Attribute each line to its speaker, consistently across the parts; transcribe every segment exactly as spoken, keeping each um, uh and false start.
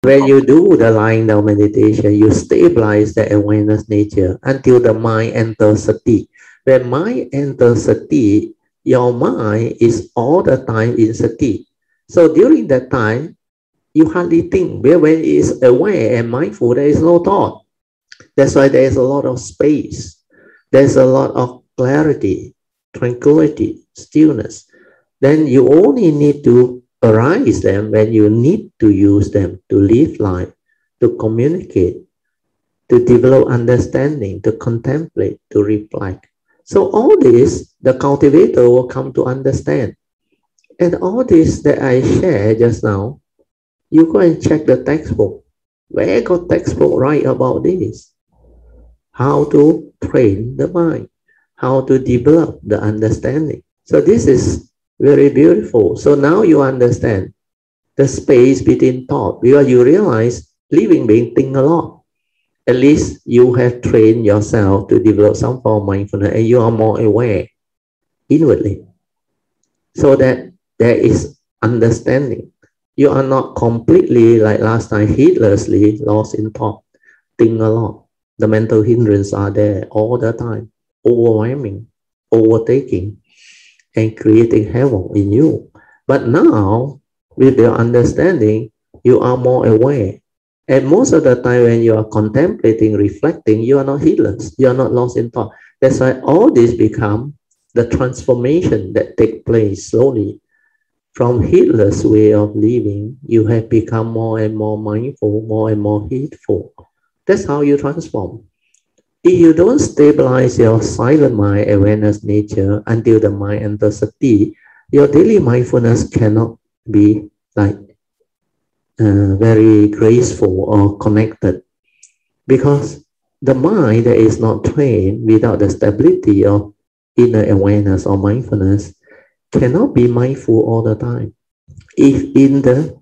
Speaker 1: When you do the lying down meditation, you stabilize the awareness nature until the mind enters sati. When mind enters sati, your mind is all the time in sati. So during that time, you hardly think. When it is aware and mindful, there is no thought. That's why there is a lot of space. There's a lot of clarity, tranquility, stillness. Then you only need to arise them when you need to use them to live life, to communicate, to develop understanding, to contemplate, to reflect. So all this, the cultivator will come to understand. And all this that I share just now, you go and check the textbook. Where got textbook write about this? How to train the mind, how to develop the understanding. So this is very beautiful. So now you understand the space between thought, because you realize living being think a lot. At least you have trained yourself to develop some form of mindfulness and you are more aware inwardly. So that there is understanding. You are not completely, like last time, heedlessly lost in thought, think a lot. The mental hindrances are there all the time, overwhelming, overtaking, and creating havoc in you. But now, with your understanding, you are more aware. And most of the time when you are contemplating, reflecting, you are not heedless. You are not lost in thought. That's why all this become the transformation that take place slowly. From heedless way of living, you have become more and more mindful, more and more heedful. That's how you transform. If you don't stabilize your silent mind awareness nature until the mind enters sati, your daily mindfulness cannot be like uh, very graceful or connected, because the mind that is not trained without the stability of inner awareness or mindfulness cannot be mindful all the time. If in the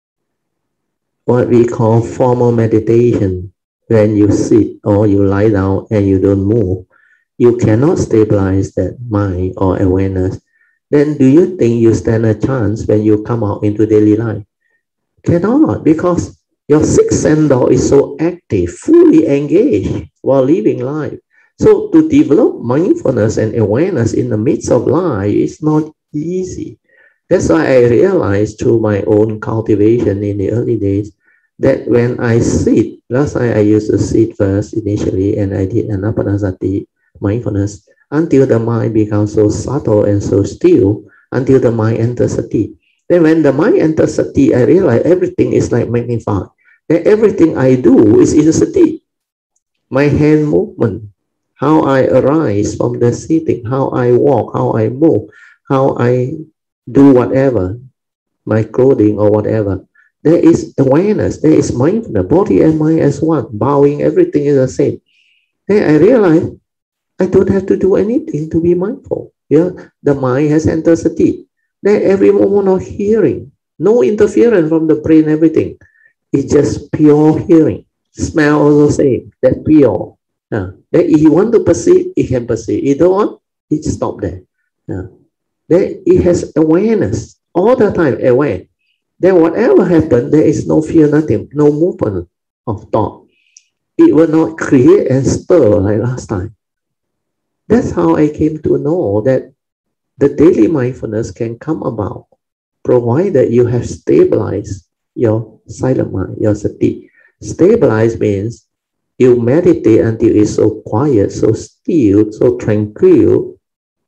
Speaker 1: what we call formal meditation, when you sit or you lie down and you don't move, you cannot stabilize that mind or awareness, then do you think you stand a chance when you come out into daily life? Cannot, because your sixth sense door is so active, fully engaged while living life. So to develop mindfulness and awareness in the midst of life is not easy. That's why I realized through my own cultivation in the early days that when I sit, last time I used to sit first initially, and I did anapanasati, mindfulness, until the mind becomes so subtle and so still, until the mind enters sati. Then when the mind enters sati, I realize everything is like magnified. Then everything I do is in sati. My hand movement, how I arise from the sitting, how I walk, how I move, how I do whatever, my clothing or whatever. There is awareness, there is mindfulness, body and mind as one, bowing, everything is the same. Then I realize I don't have to do anything to be mindful. Yeah, the mind has entered sati. Then every moment of hearing, no interference from the brain, everything. It's just pure hearing. Smell also same, that pure. Yeah. Then if you want to perceive, it can perceive. If you don't want, it stop there. Yeah. Then it has awareness all the time, aware. Then whatever happens, there is no fear, nothing, no movement of thought. It will not create and stir like last time. That's how I came to know that the daily mindfulness can come about, provided you have stabilized your silent mind, your sati. Stabilize means you meditate until it's so quiet, so still, so tranquil,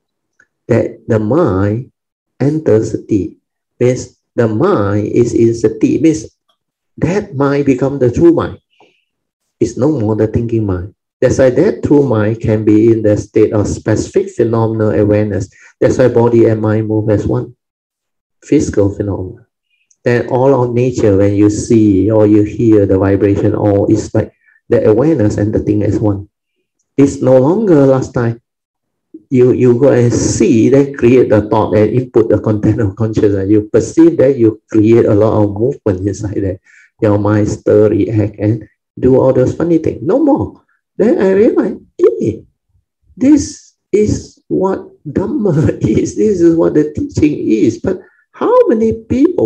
Speaker 1: that the mind enters sati. Means the mind is in sati, means that mind becomes the true mind. It's no more the thinking mind. That's why that true mind can be in the state of specific phenomenal awareness. That's why body and mind move as one. Physical phenomena. Then all of nature, when you see or you hear the vibration, all is like the awareness and the thing as one. It's no longer last time. You, you go and see, then create the thought and input the content of consciousness. You perceive that, you create a lot of movement inside there. Your mind stir, react, and do all those funny things. No more. Then I realized, hey, this is what Dhamma is. This is what the teaching is. But how many people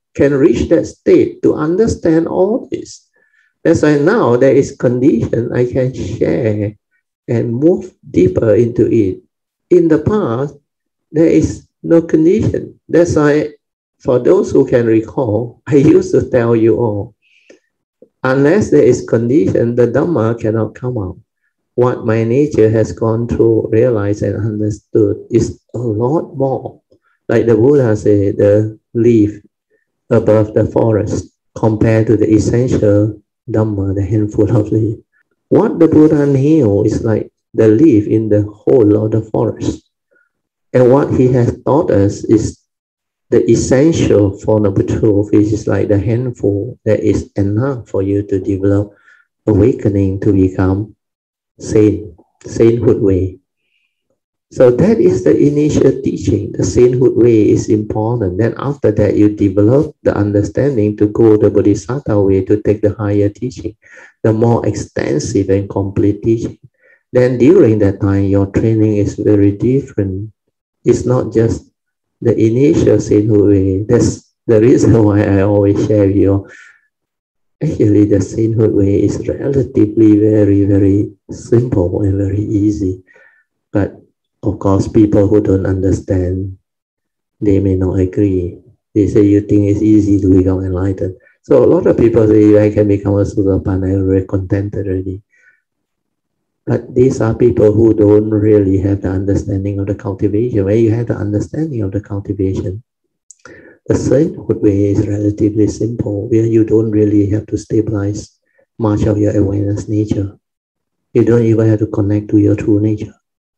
Speaker 1: can reach that state to understand all this. That's why now there is condition I can share and move deeper into it. In the past, there is no condition. That's why for those who can recall, I used to tell you all, unless there is condition, the Dhamma cannot come out. What my nature has gone through, realized and understood is a lot more. Like the Buddha said, the leaf above the forest compared to the essential Dhamma, the handful of leaf. What the Buddha knew is like the leaf in the whole of the forest. And what he has taught us is the essential Four Noble Truths, which is like the handful that is enough for you to develop awakening to become saint, sainthood way. So that is the initial teaching. The sainthood way is important. Then after that, you develop the understanding to go the Bodhisattva way, to take the higher teaching, the more extensive and complete teaching. Then during that time, your training is very different. It's not just the initial sainthood way. That's the reason why I always share with you. Actually, the sainthood way is relatively very, very simple and very easy. But of course, people who don't understand, they may not agree. They say, you think it's easy to become enlightened. So a lot of people say, I can become a Sotapanna, I'm very contented already. But these are people who don't really have the understanding of the cultivation. When you have the understanding of the cultivation, the sainthood way is relatively simple, where you don't really have to stabilize much of your awareness nature. You don't even have to connect to your true nature.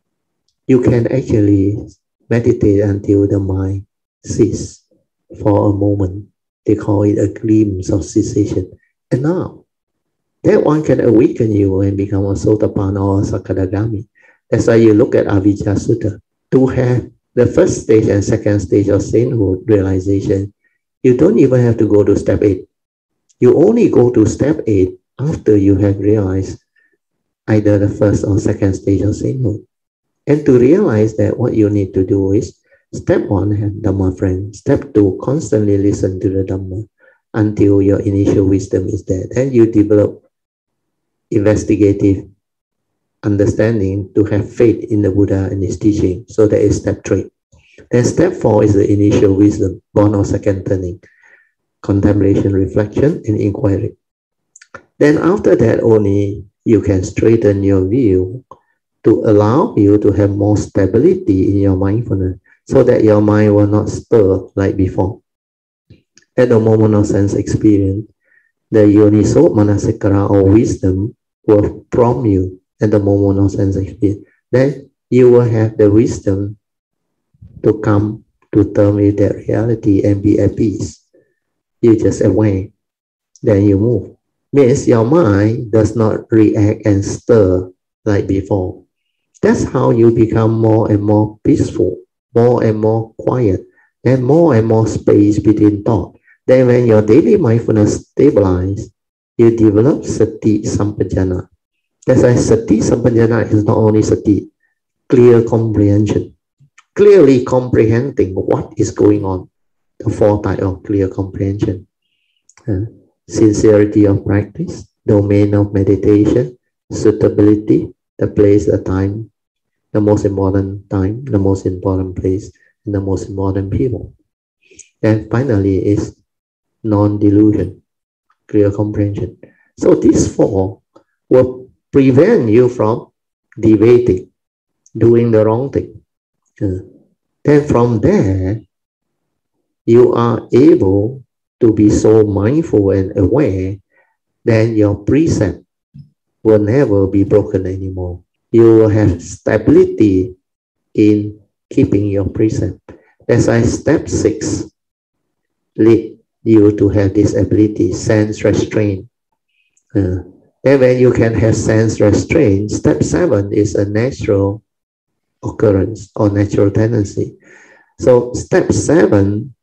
Speaker 1: You can actually meditate until the mind ceases for a moment. They call it a glimpse of cessation. And now, that one can awaken you and become a Sotapanna or a Sakadagami. That's why you look at Avijja Sutta. To have the first stage and second stage of sainthood realization, you don't even have to go to step eight. You only go to step eight after you have realized either the first or second stage of sainthood. And to realize that, what you need to do is, step one, have Dhamma friend. Step two, constantly listen to the Dhamma until your initial wisdom is there. Then you develop investigative understanding to have faith in the Buddha and his teaching. So that is step three. Then step four is the initial wisdom, born of second turning, contemplation, reflection, and inquiry. Then after that only, you can straighten your view to allow you to have more stability in your mindfulness, so that your mind will not stir like before. At the moment of sense experience, the Yoniso Manasikara or wisdom will prompt you at the moment of sense experience. Then you will have the wisdom to come to terms with that reality and be at peace. You just aware, then you move. Means your mind does not react and stir like before. That's how you become more and more peaceful, more and more quiet, and more and more space between thought. Then when your daily mindfulness stabilizes, you develop sati sampajana. That's why sati sampajana is not only sati, clear comprehension, clearly comprehending what is going on. The four types of clear comprehension. Uh, sincerity of practice, domain of meditation, suitability, the place, the time, the most important time, the most important place, and the most important people. And finally is non-delusion, clear comprehension. So these four will prevent you from deviating, doing the wrong thing. Uh, then from there, you are able to be so mindful and aware that your precept will never be broken anymore. You will have stability in keeping your precept. That's why step six lead you to have this ability, sense restraint. Uh, then when you can have sense restraint, step seven is a natural occurrence or natural tendency. So step seven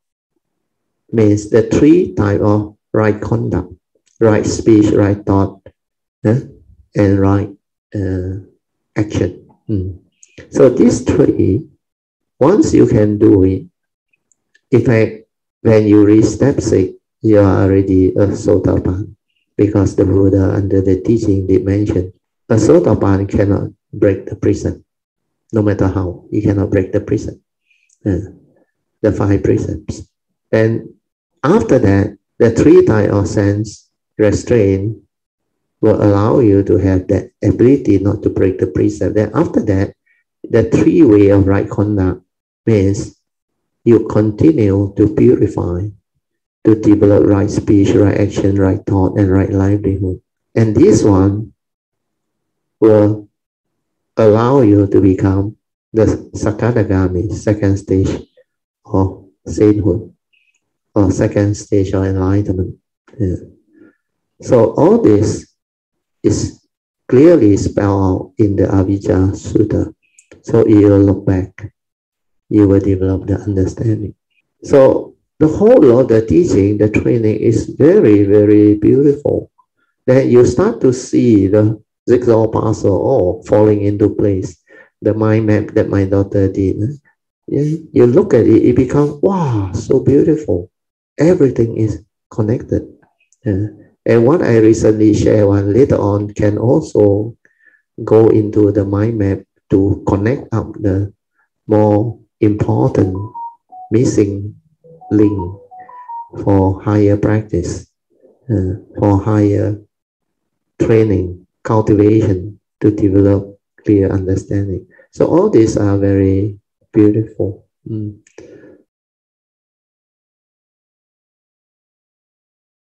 Speaker 1: means the three types of right conduct, right speech, right thought, uh, and right uh, action. Mm. So these three, once you can do it, in fact, When you reach step six, you are already a Sotapan, because the Buddha under the teaching did mention a Sotapan cannot break the prison, no matter how, he cannot break the prison, uh, the five precepts. And after that, the three types of sense restraint will allow you to have that ability not to break the precept. Then after that, the three way of right conduct means you continue to purify, to develop right speech, right action, right thought, and right livelihood. And this one will allow you to become the Sakadagami, second stage of sainthood, or second stage of enlightenment. Yeah. So all this is clearly spelled out in the Avijja Sutta. So you will look back, you will develop the understanding. So the whole of the teaching, the training is very, very beautiful. Then you start to see the jigsaw puzzle all falling into place. The mind map that my daughter did. You look at it, it becomes, wow, so beautiful. Everything is connected. Yeah. And what I recently shared one later on can also go into the mind map to connect up the more important missing link for higher practice, uh, for higher training, cultivation to develop clear understanding. So all these are very beautiful. Mm.